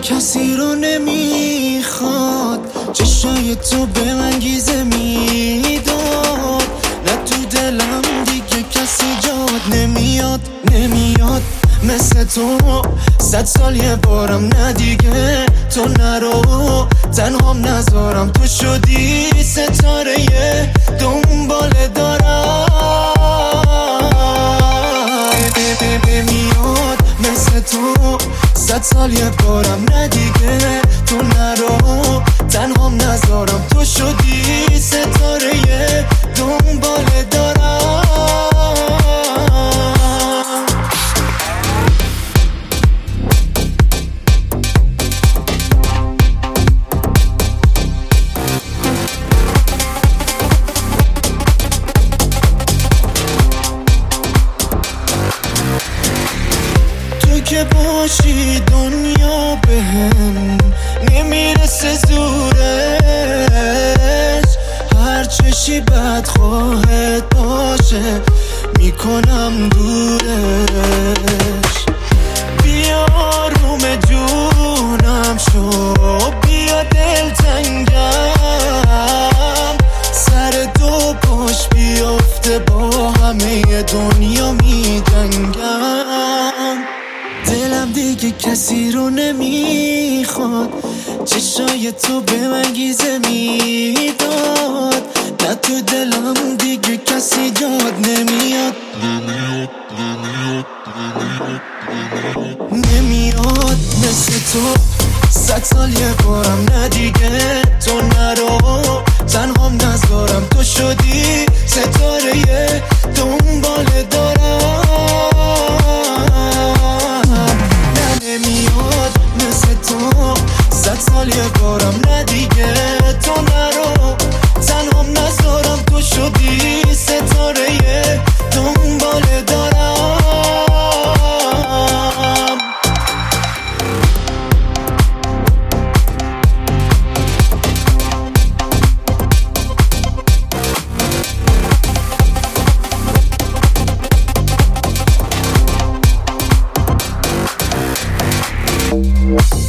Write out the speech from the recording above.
کسی رو نمیخواد، چشای تو به من گیزه میداد. نه تو دلم دیگه کسی جاد نمیاد مثل تو. 100 سال یه بارم نه دیگه تو نرو، تنهام نذارم تو شدی ستاره دنبال دارم. میاد مثل تو 100 سال یه بارم نه دیگه تو نرو، تنهام نذارم تو شدی ستاره دنبال دارم. تو که باشی دنیا بهم نمیرسه زورش، هر چشی بدخواهت باشه میکنم دورش. بیا آروم جونم شو، بیا دلتنگم، سر دو پاش بیافته با همه دنیا میجنگم. دلم دیگه کسی رو نمیخواد، چشای تو به من گیزه میداد. نه تو دلم دیگه کسی جاد نمیاد مثل تو. 100 سال یه بارم نه دیگه تو نرو، تنهام نذارم تو شدی ستاره دنبال دارم. نه نمیاد مثل تو 100 سال یه بارم نه دیگه تو نرو، تنهام نذارم تو شدی ستاره دنبال دارم. What?